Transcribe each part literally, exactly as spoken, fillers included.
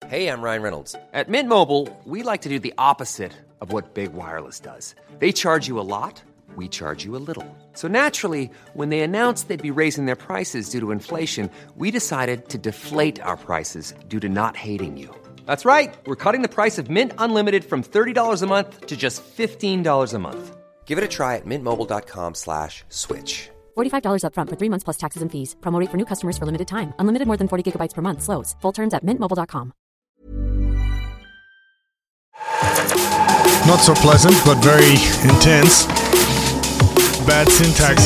Hey, I'm Ryan Reynolds. At Mint Mobile, we like to do the opposite of what Big Wireless does. They charge you a lot, we charge you a little. So naturally, when they announced they'd be raising their prices due to inflation, we decided to deflate our prices due to not hating you. That's right. We're cutting the price of Mint Unlimited from thirty dollars a month to just fifteen dollars a month. Give it a try at mintmobile.com slash switch. forty-five dollars up front for three months plus taxes and fees. Promo rate for new customers for limited time. Unlimited more than forty gigabytes per month. Slows full terms at mint mobile dot com. Not so pleasant, but very intense. Bad syntax.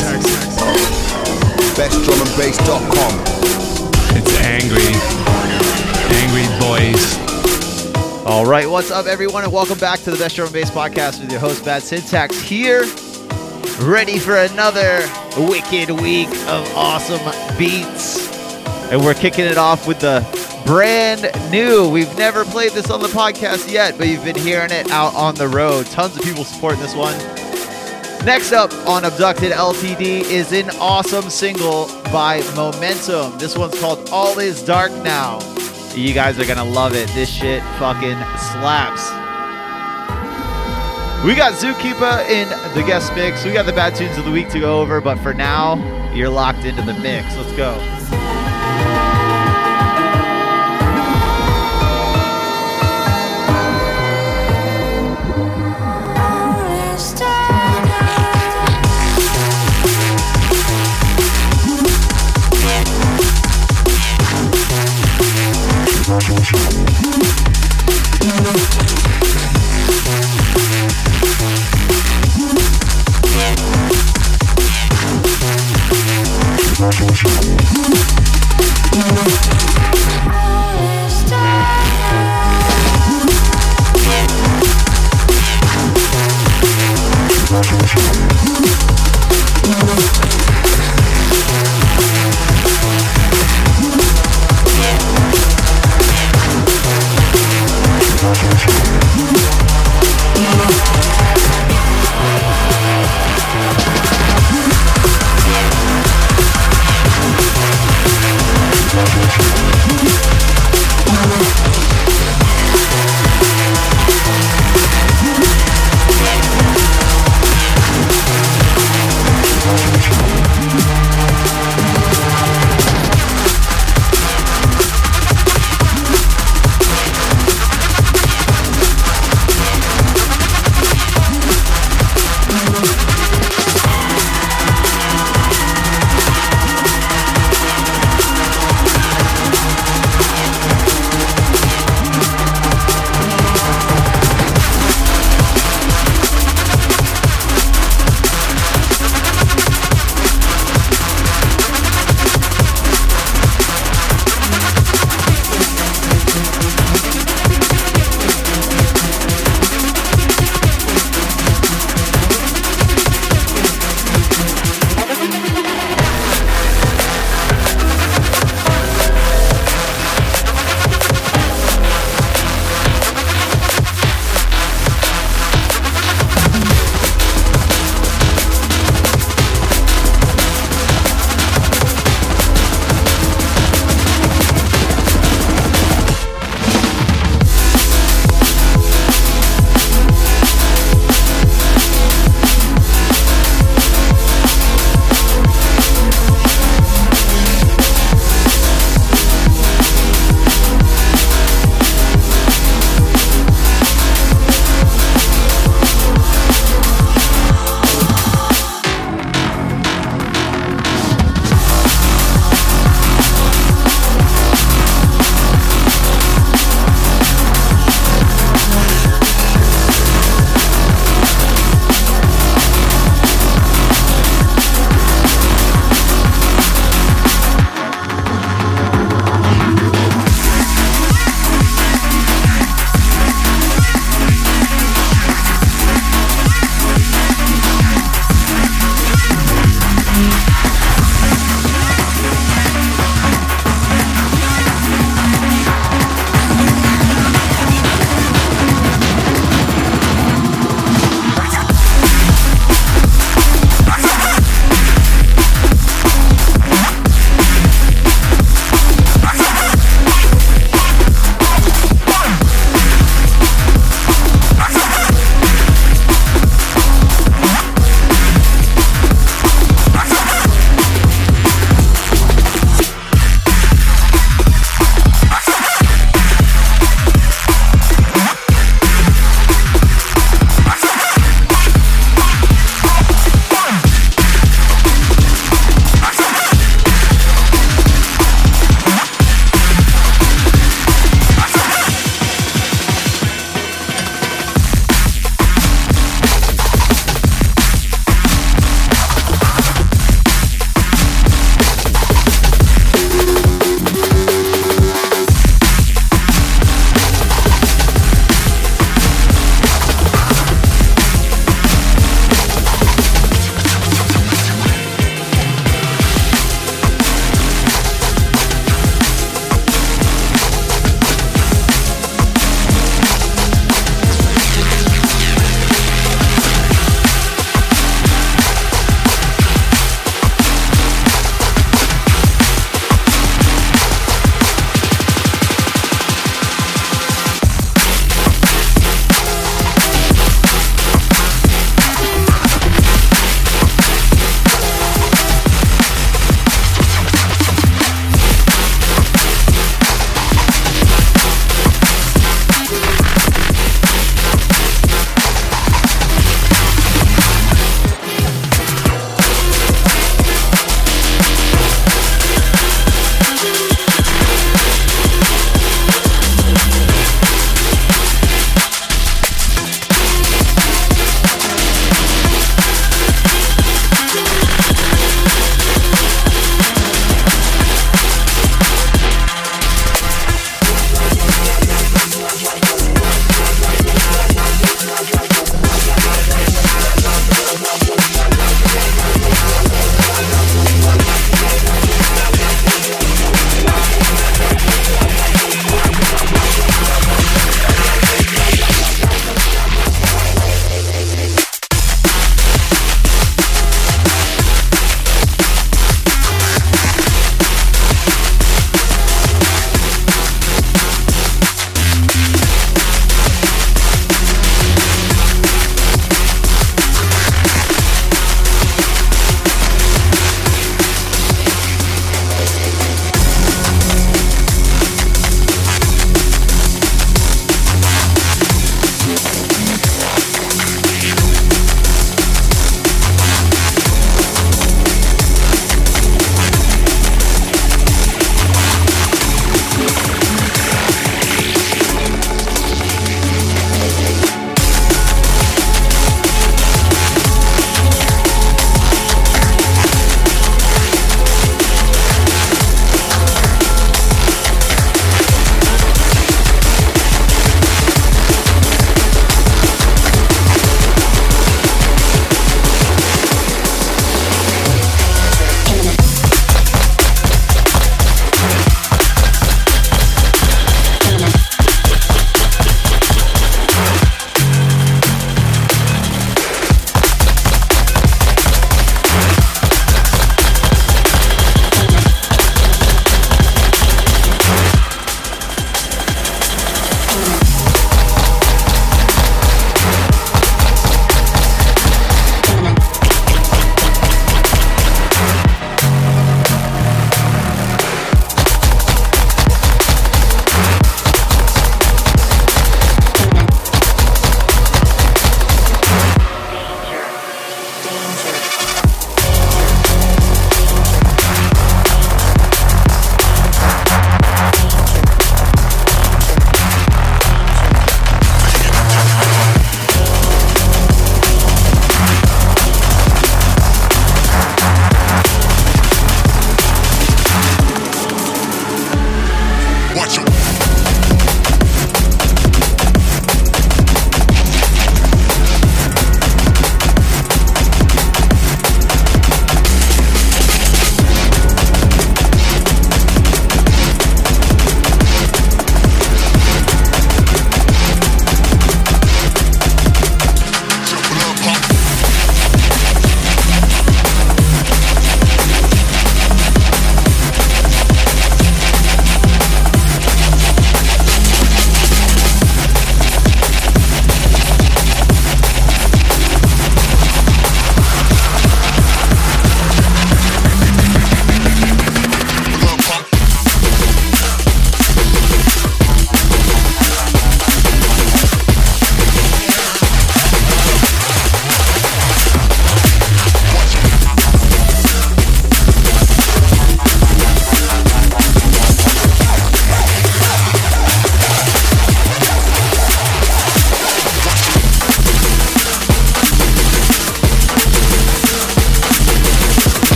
best drum and bass dot com. It's angry. Angry boys. All right, what's up, everyone, and welcome back to the Best Drum and Bass Podcast with your host, Bad Syntax, here, ready for another wicked week of awesome beats. And we're kicking it off with the brand new. We've never played this on the podcast yet, but you've been hearing it out on the road. Tons of people supporting this one. Next up on Abducted L T D is an awesome single by Momentum. This one's called All Is Dark Now. You guys are gonna love it. This shit fucking slaps. We got Zookeeper in the guest mix. We got the bad tunes of the week to go over, but for now, you're locked into the mix. Let's go.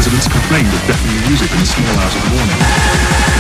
residents complained of deafening music in the small hours of the morning.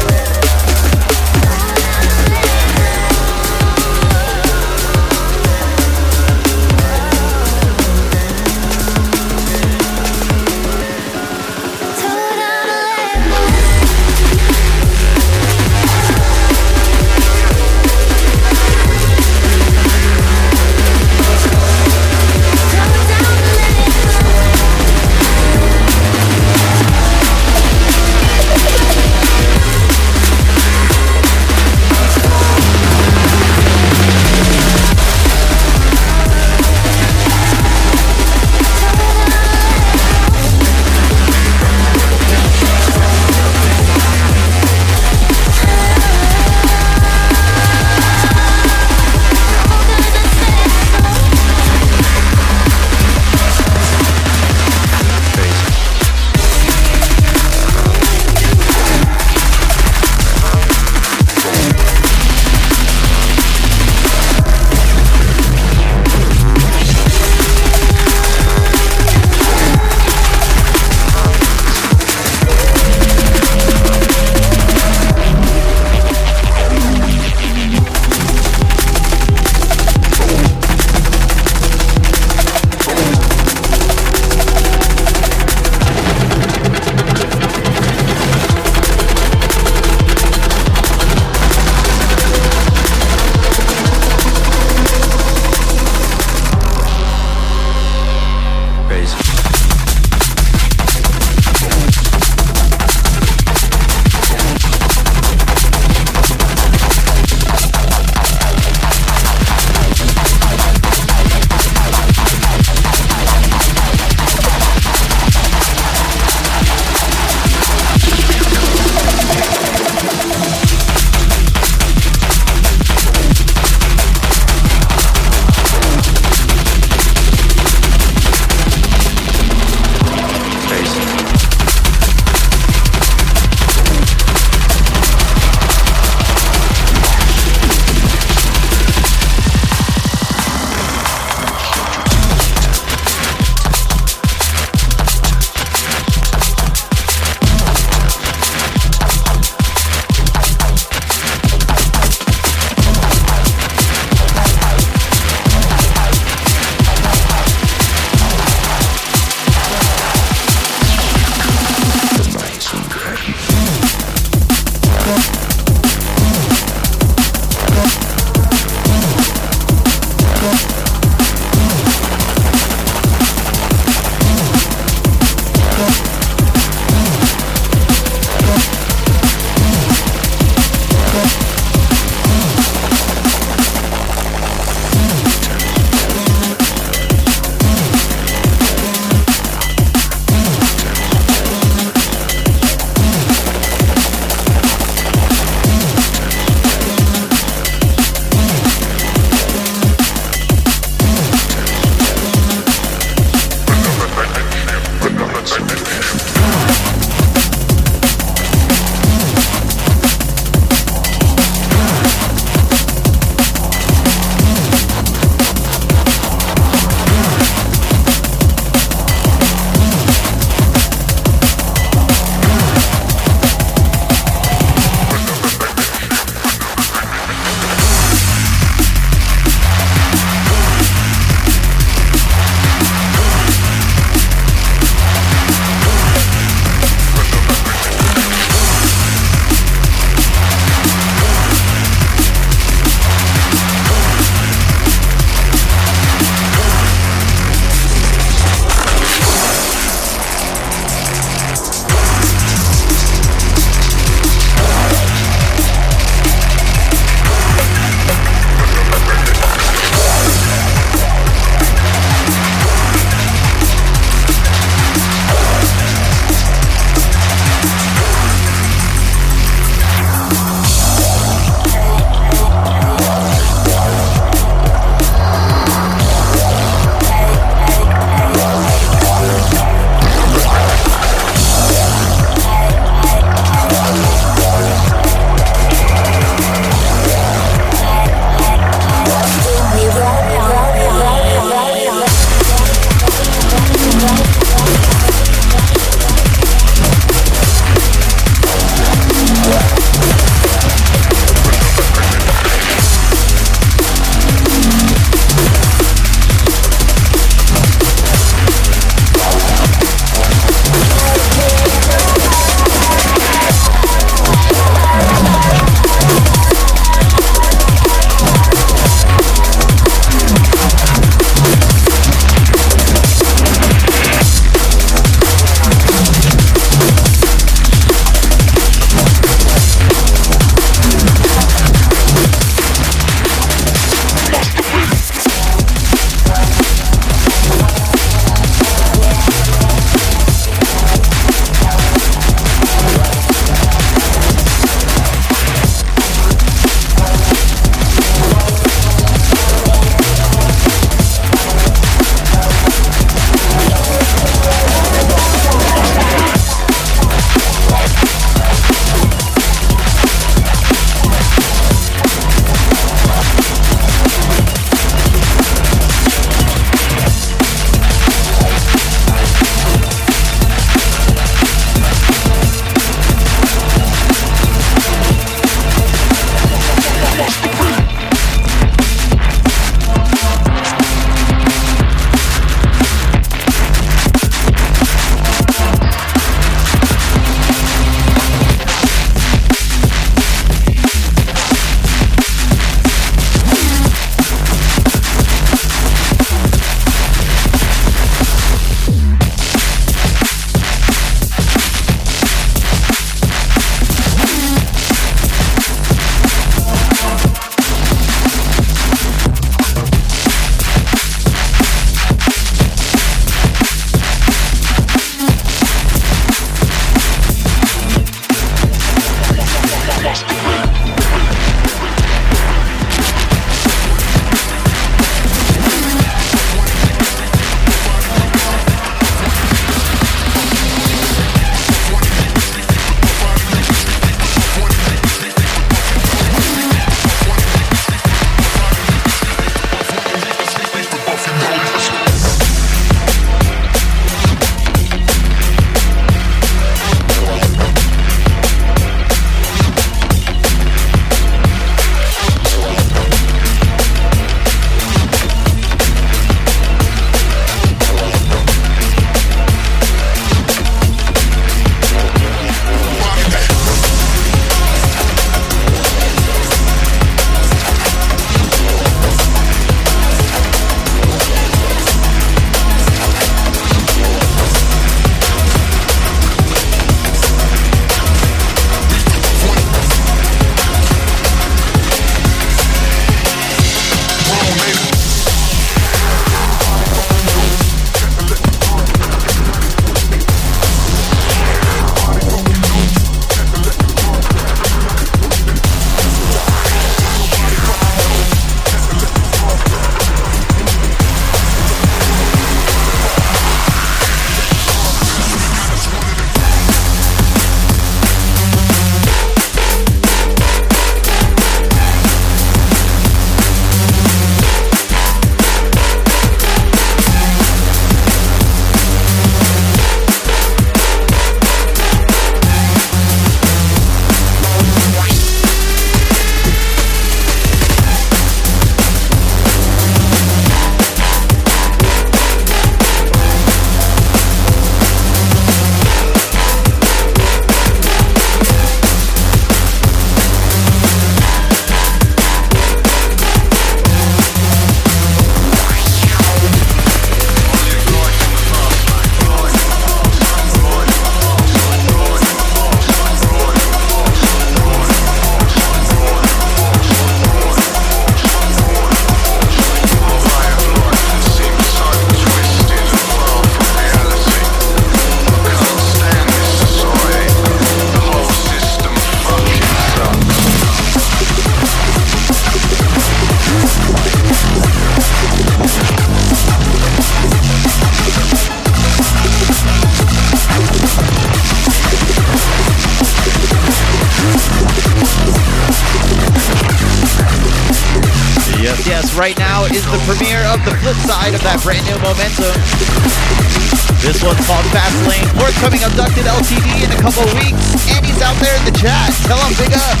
right now is the premiere of the flip side of that brand new Momentum. This one's called Fastlane. Forthcoming Abducted L T D in a couple of weeks. Andy's out there in the chat. Tell him big up.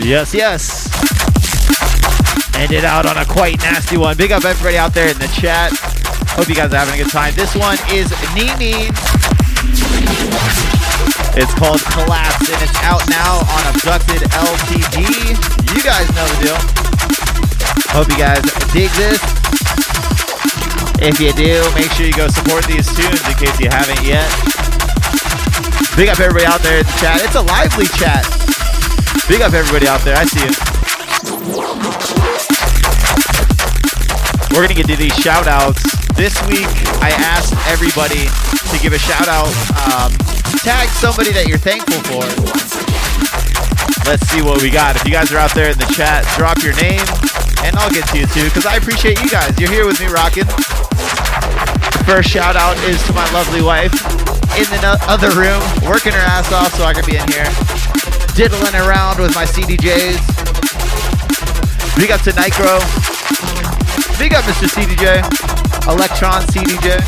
Yes, yes. Ended out on a quite nasty one. Big up everybody out there in the chat. Hope you guys are having a good time. This one is Nimi. It's called Collapse, and it's out now on Abducted L T D. You guys know the deal. Hope you guys dig this. If you do, make sure you go support these tunes in case you haven't yet. Big up everybody out there in the chat. It's a lively chat. Big up everybody out there. I see you. We're going to get to these shout outs. This week, I asked everybody to give a shout out. Um, tag somebody that you're thankful for. Let's see what we got. If you guys are out there in the chat, drop your name, and I'll get to you too, because I appreciate you guys. You're here with me rocking. The first shout out is to my lovely wife in the no- other room, working her ass off so I can be in here, diddling around with my C D Js. Big up to Nitro. Big up Mister C D J. Electron C D J.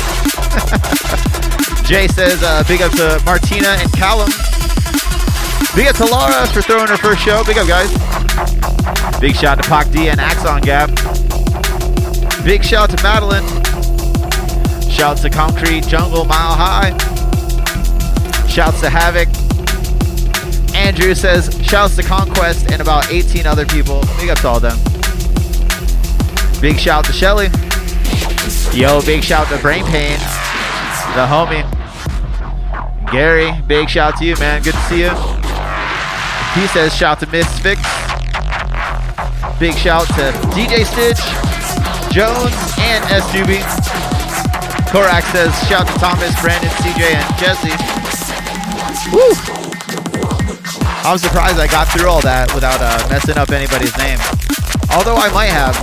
Jay says, uh, big up to Martina and Callum. Big up to Laura for throwing her first show. Big up, guys. Big shout to Pac D and Axon Gap. Big shout to Madeline. Shouts to Concrete Jungle Mile High. Shouts to Havoc. Andrew says, shouts to Conquest and about eighteen other people. Big up to all them. Big shout to Shelly. Yo, big shout to Brain Pain, the homie. Gary, big shout to you, man. Good to see you. He says shout to Misfix. Big shout to D J Stitch, Jones, and S two B. Korak says shout to Thomas, Brandon, C J, and Jesse. Woo! I'm surprised I got through all that without uh, messing up anybody's name. Although I might have.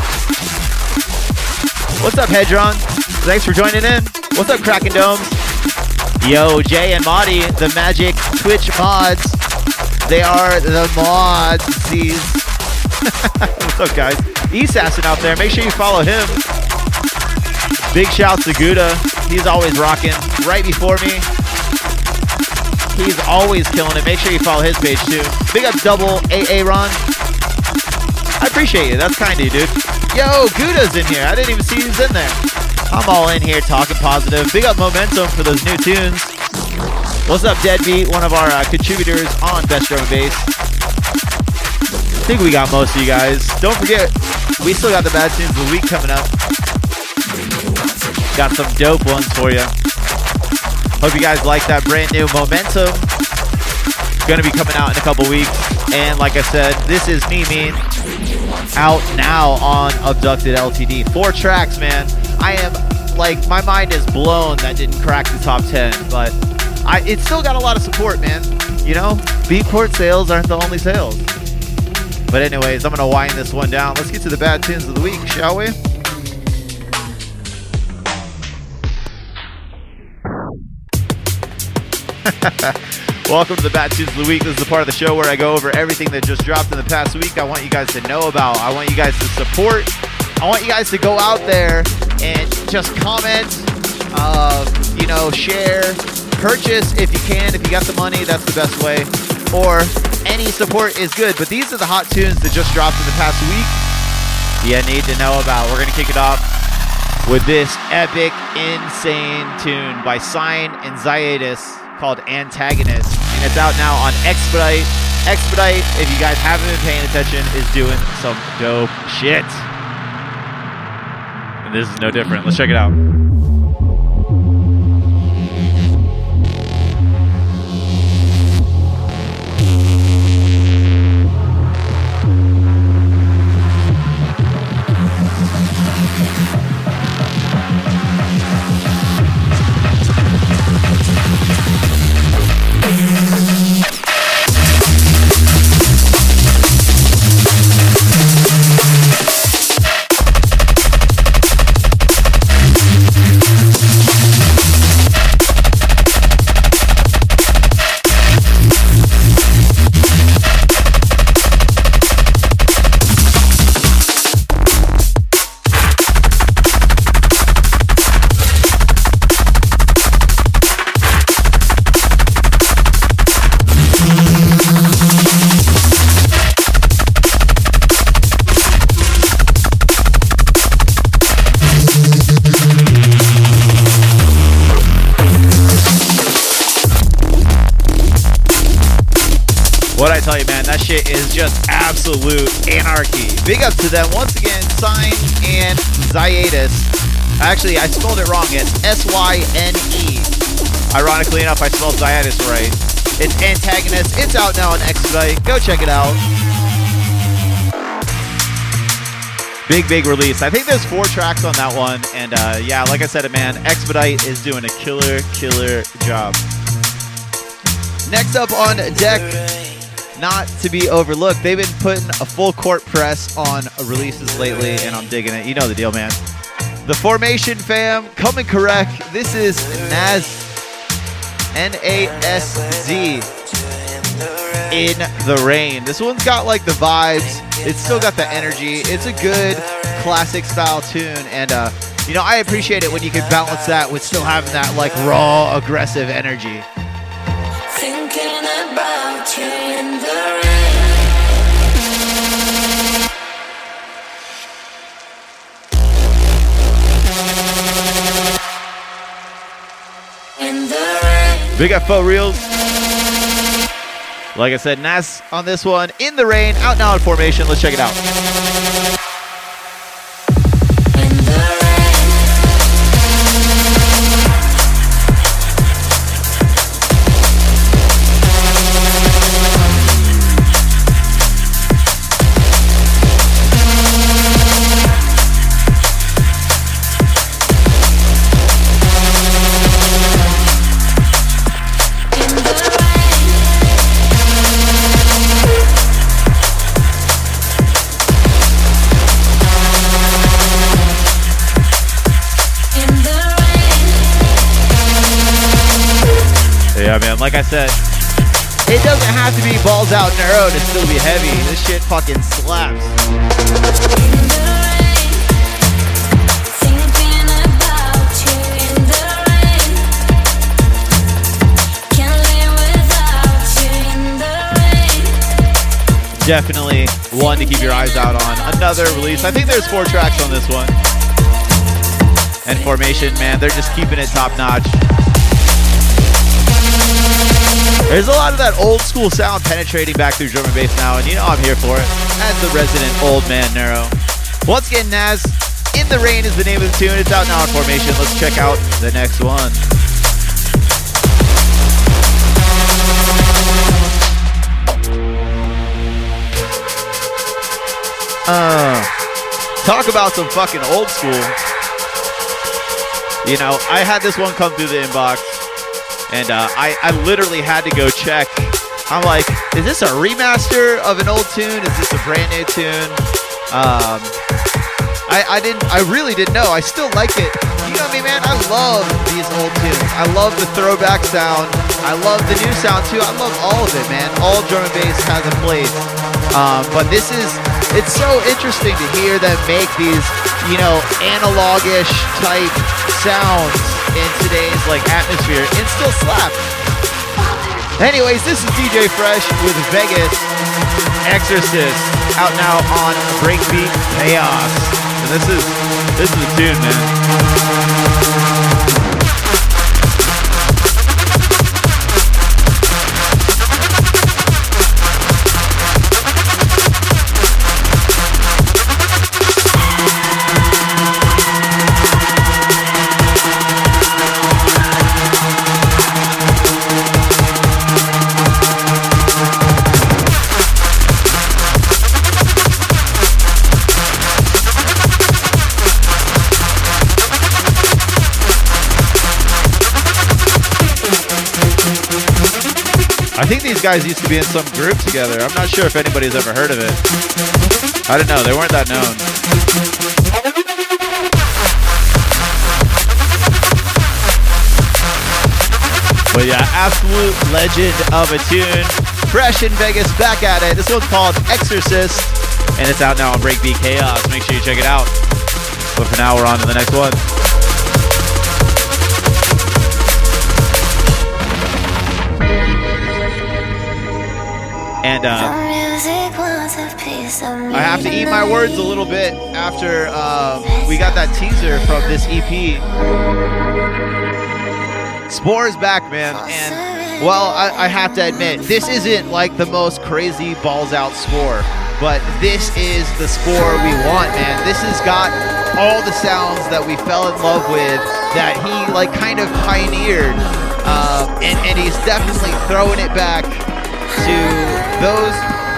What's up, Hedron? Thanks for joining in. What's up, Kraken Domes? Yo, Jay and Marty, the magic Twitch mods. They are the mods. What's up, guys? E-Assassin out there. Make sure you follow him. Big shouts to Gouda. He's always rocking. Right before me. He's always killing it. Make sure you follow his page, too. Big up double A A Ron. I appreciate you. That's kind of you, dude. Yo, Gouda's in here. I didn't even see who's in there. I'm all in here talking positive. Big up Momentum for those new tunes. What's up, Deadbeat? One of our uh, contributors on Best Drum and Bass. I think we got most of you guys. Don't forget, we still got the Bad Tunes of the Week coming up. Got some dope ones for you. Hope you guys like that brand new Momentum. Gonna be coming out in a couple weeks. And like I said, this is Me Mean. Out now on Abducted L T D. Four tracks, man. I am, like, my mind is blown that didn't crack the top ten, but I it still got a lot of support, man. You know, Beatport sales aren't the only sales. But anyways, I'm going to wind this one down. Let's get to the Bad Tunes of the Week, shall we? Welcome to the Bad Tunes of the Week. This is the part of the show where I go over everything that just dropped in the past week. I want you guys to know about. I want you guys to support. I want you guys to go out there and just comment, uh, you know, share, purchase if you can. If you got the money, that's the best way. Or any support is good. But these are the hot tunes that just dropped in the past week you need to know about. We're going to kick it off with this epic, insane tune by Sign and Ziatus called Antagonist. And it's out now on Expedite. Expedite, if you guys haven't been paying attention, is doing some dope shit. And this is no different. Let's check it out. tell you, man, that shit is just absolute anarchy. Big up to them once again, Sign and Xiatus. Actually, I spelled it wrong. It's S Y N E. Ironically enough, I spelled Xiatus right. It's Antagonist. It's out now on Expedite. Go check it out. Big, big release. I think there's four tracks on that one. And uh, yeah, like I said, man, Expedite is doing a killer, killer job. Next up on deck, not to be overlooked, they've been putting a full court press on releases lately, and I'm digging it. You know the deal, man. The Formation fam, coming correct. This is Naz, N A S Z, In the Rain. This one's got like the vibes. It's still got the energy. It's a good classic style tune, and uh, you know, I appreciate it when you can balance that with still having that like raw, aggressive energy. Thinking about you in the rain. In the rain. Big up Faux Reels. Like I said, Nas on this one, In the Rain, out now in Formation. Let's check it out. Yeah, man, like I said, it doesn't have to be balls out neuro to still be heavy. This shit fucking slaps. Definitely one to keep your eyes out on. Another release. I think there's four tracks on this one. And Formation, man, they're just keeping it top notch. There's a lot of that old school sound penetrating back through drum and bass now, and you know I'm here for it. As the resident old man Neuro. Once again, Naz, In the Rain is the name of the tune. It's out now in Formation. Let's check out the next one. Uh, talk about some fucking old school. You know, I had this one come through the inbox. And uh, I, I literally had to go check. I'm like, is this a remaster of an old tune? Is this a brand new tune? Um, I, I didn't. I really didn't know. I still like it. You know me, man. I love these old tunes. I love the throwback sound. I love the new sound too. I love all of it, man. All drum and bass has a place. Um, but this is. It's so interesting to hear them make these, you know, analog-ish type sounds in today's like atmosphere and still slap. Anyways, this is D J Fresh with Vegas Exorcist out now on Breakbeat Chaos. And this is this is a tune, man. I think these guys used to be in some group together. I'm not sure if anybody's ever heard of it. I don't know. They weren't that known. But yeah, absolute legend of a tune. Fresh in Vegas, back at it. This one's called Exorcist, and it's out now on Breakbeat Chaos. Make sure you check it out. But for now, we're on to the next one. And uh, I have to eat my words a little bit after um, we got that teaser from this E P. Spore's back, man, and Well, I, I have to admit, this isn't like the most crazy balls out Spore, but this is the Spore we want, man. This has got all the sounds that we fell in love with, that he like kind of pioneered, uh, and, and he's definitely throwing it back to those.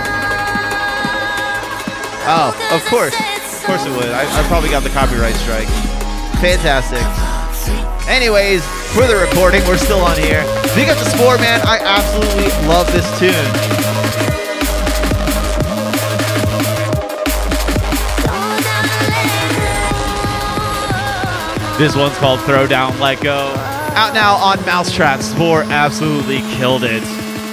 Oh, of course. Of course it would. I, I probably got the copyright strike. Fantastic. Anyways, for the recording, we're still on here. Big up the Spore, man. I absolutely love this tune. This one's called Throw Down, Let Go. Out now on Mousetrap. Spore absolutely killed it.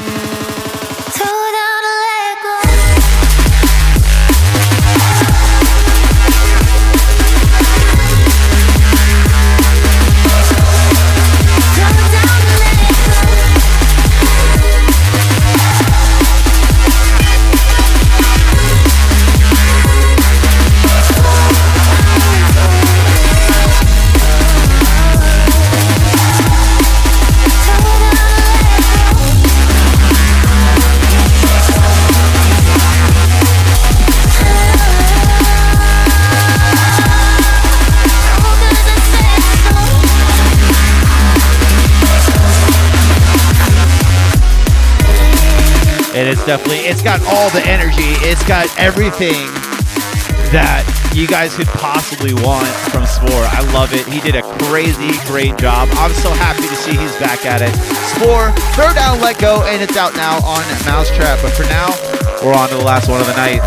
And it's definitely, it's got all the energy. It's got everything that you guys could possibly want from Spore. I love it. He did a crazy, great job. I'm so happy to see he's back at it. Spore, Throw Down, Let Go, and it's out now on Mousetrap. But for now, we're on to the last one of the night.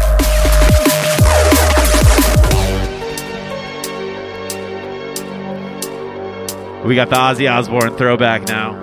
We got the Ozzy Osbourne throwback now.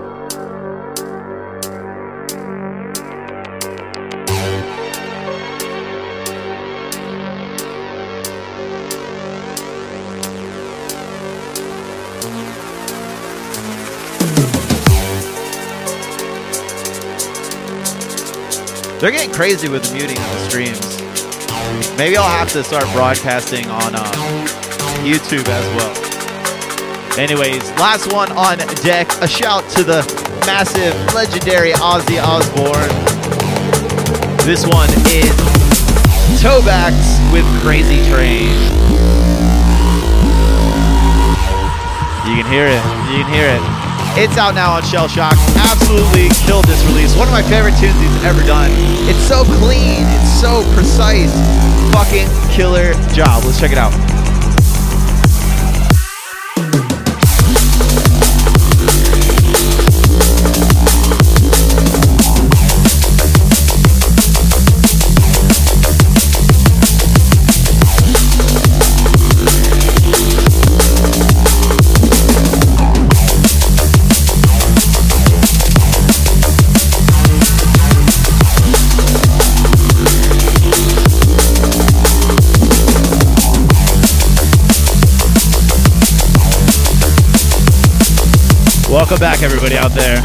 They're getting crazy with the muting on the streams. Maybe I'll have to start broadcasting on uh, YouTube as well. Anyways, last one on deck. A shout to the massive, legendary Ozzy Osbourne. This one is Toebacks with Crazy Train. You can hear it. You can hear it. It's out now on Shell Shock. Absolutely killed this release. One of my favorite tunes he's ever done. It's so clean. It's so precise. Fucking killer job. Let's check it out. Welcome back, everybody out there.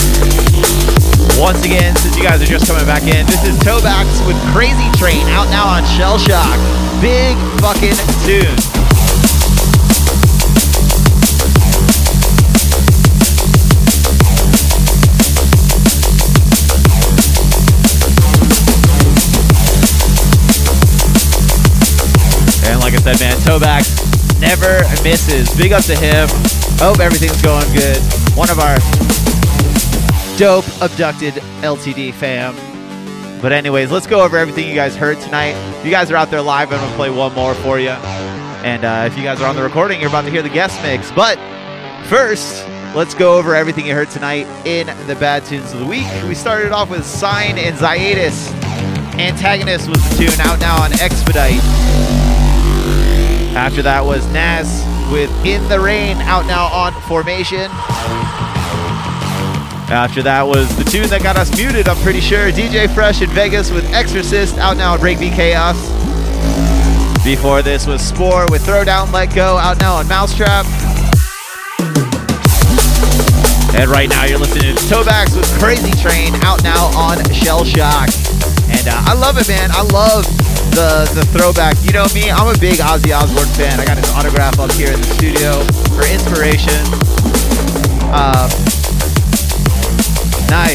Once again, since you guys are just coming back in, this is Toebacks with Crazy Train, out now on Shell Shock. Big fucking tune. And like I said, man, Toebacks never misses. Big up to him. Hope everything's going good. One of our dope abducted L T D fam. But anyways, let's go over everything you guys heard tonight. If you guys are out there live, I'm going to play one more for you. And uh, if you guys are on the recording, you're about to hear the guest mix. But first, let's go over everything you heard tonight in the Bad Tunes of the Week. We started off with Sign and Ziatus. Antagonist was the tune, out now on Expedite. After that was Nas with In the Rain, out now on Formation. After that was the tune that got us muted, I'm pretty sure, D J Fresh in Vegas with Exorcist, out now on Breakbeat Chaos. Before this was Spore with Throw Down, Let Go, out now on Mousetrap. And right now you're listening to Toebacks with Crazy Train, out now on Shell Shock. And uh, I love it, man. I love the the throwback. You know me, I'm a big Ozzy Osbourne fan. I got his autograph up here in the studio for inspiration. Um, nice.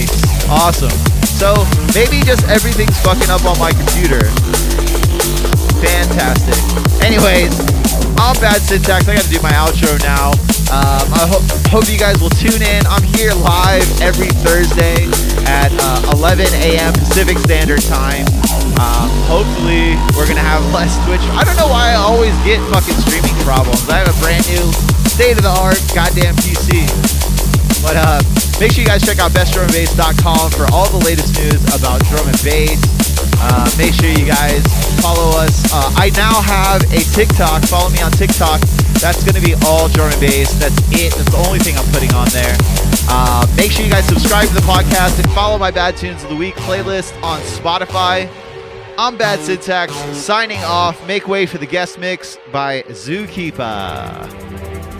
Awesome. So maybe just everything's fucking up on my computer. Fantastic. Anyways, I'm Bad Syntax. I gotta do my outro now. Um, I ho- hope you guys will tune in. I'm here live every Thursday at uh, eleven a.m. Pacific Standard Time. Um, hopefully, we're gonna have less Twitch. I don't know why I always get fucking streaming problems. I have a brand new state-of-the-art goddamn P C. But uh, make sure you guys check out best drum and bass dot com for all the latest news about drum and bass. Uh, make sure you guys follow us. Uh, I now have a TikTok. Follow me on TikTok. That's going to be all drum and bass. That's it. That's the only thing I'm putting on there. Uh, make sure you guys subscribe to the podcast and follow my Bad Tunes of the Week playlist on Spotify. I'm Bad Syntax, signing off. Make way for the guest mix by Zookeeper.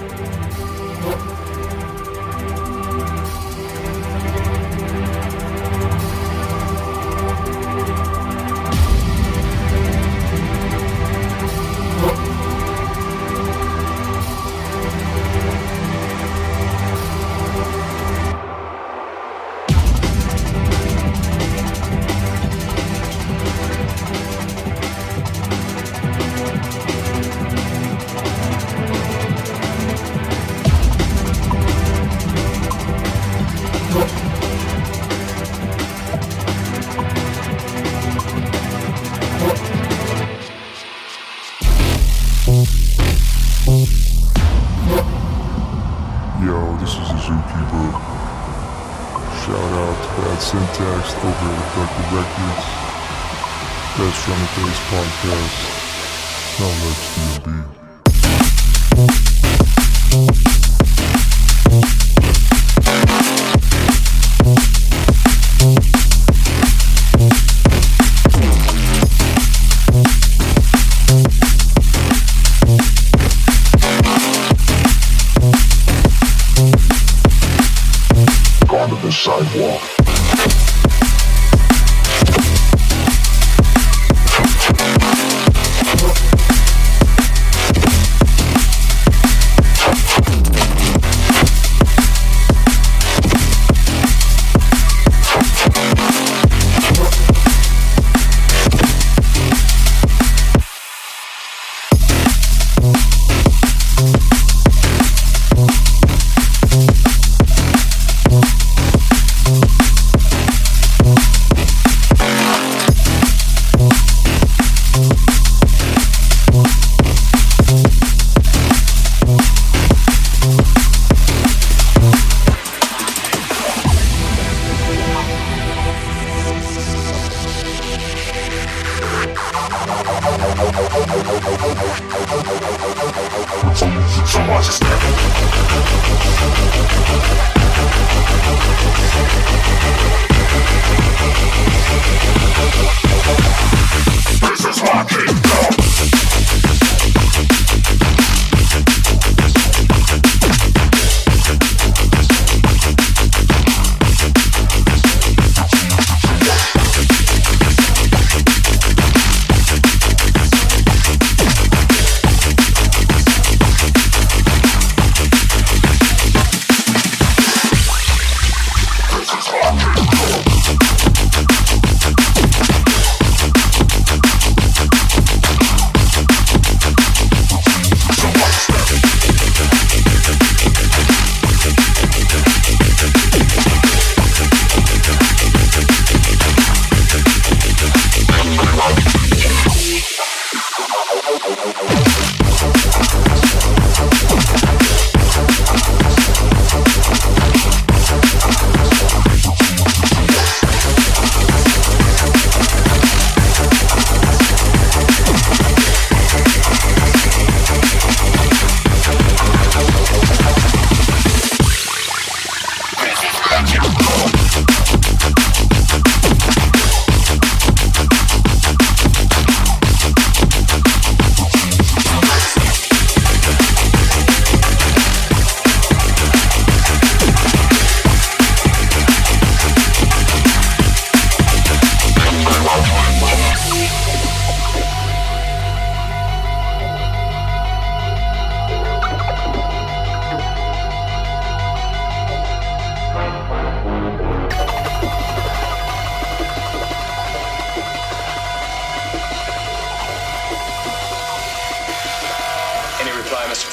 Yo, this is the Zookeeper. Shout out to Bad Syntax over at Abducted Records. Best Drum and Bass Podcast. Now let's do a beat. Gone to the sidewalk.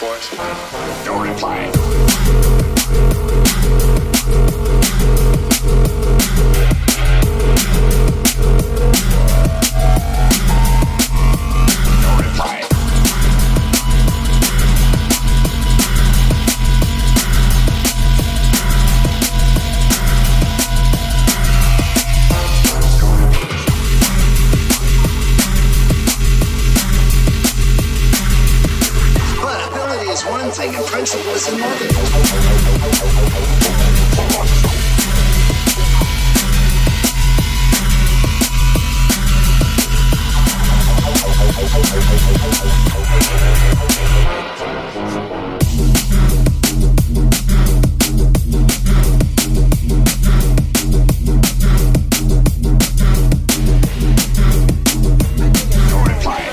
for us? No reply. No reply. But ability is one thing and principle is another. No reply.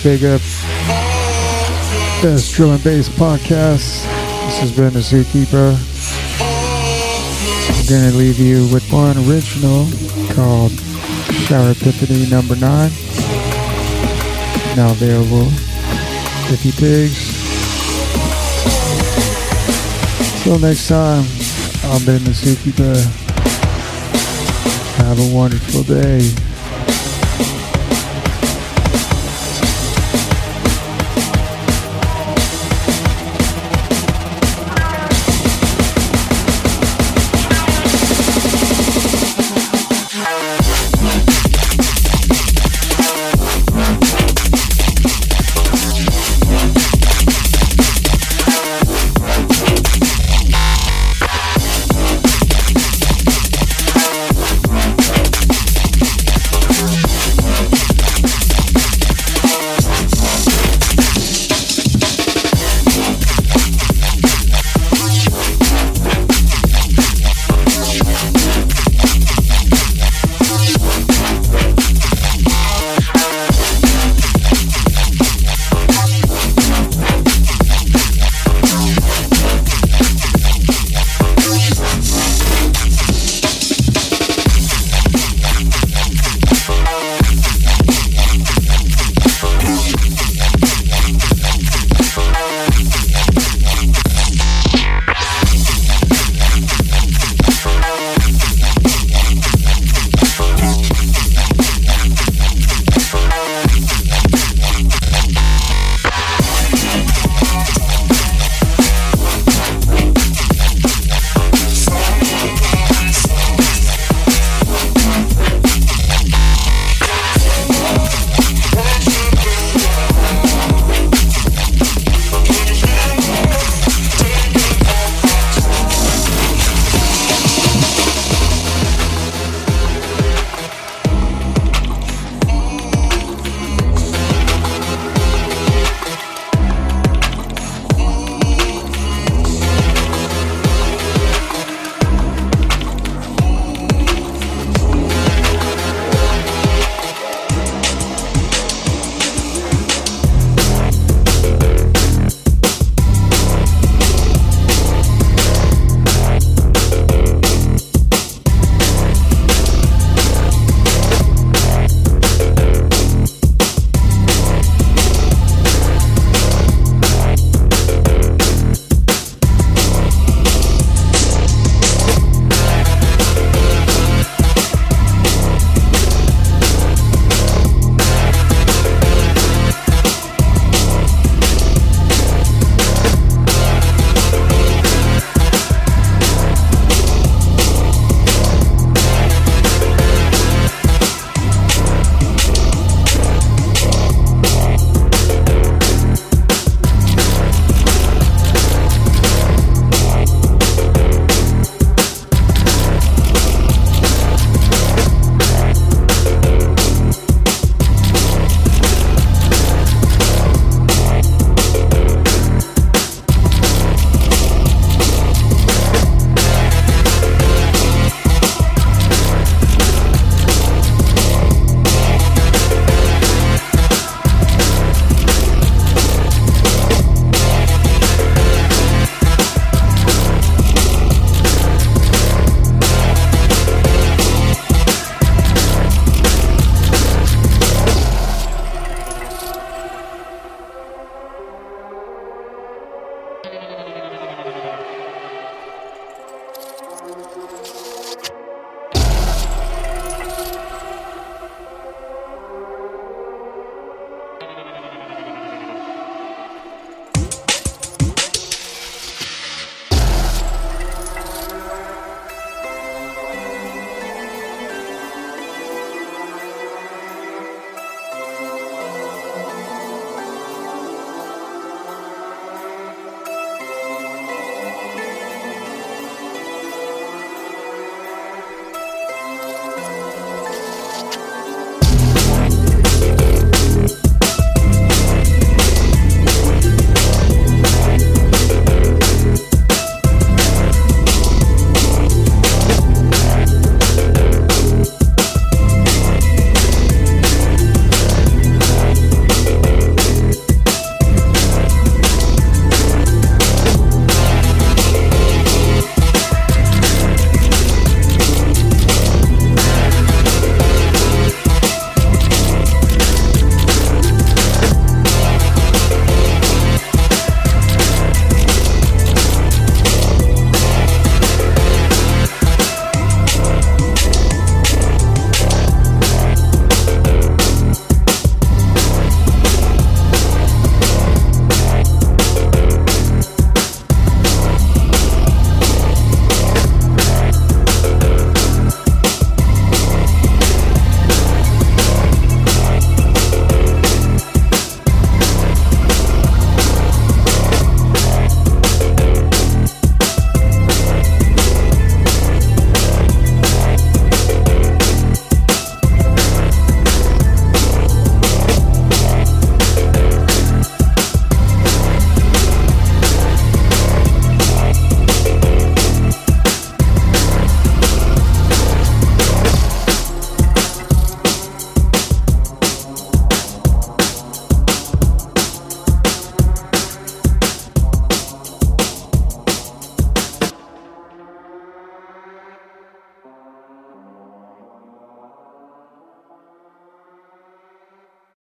Big Up Best Drum and Bass Podcast. This has been the Zookeeper. I'm gonna leave you with one original called Shower Epiphany number nine. Now available if you pigs. Till next time, I've been the Zookeeper. Have a wonderful day.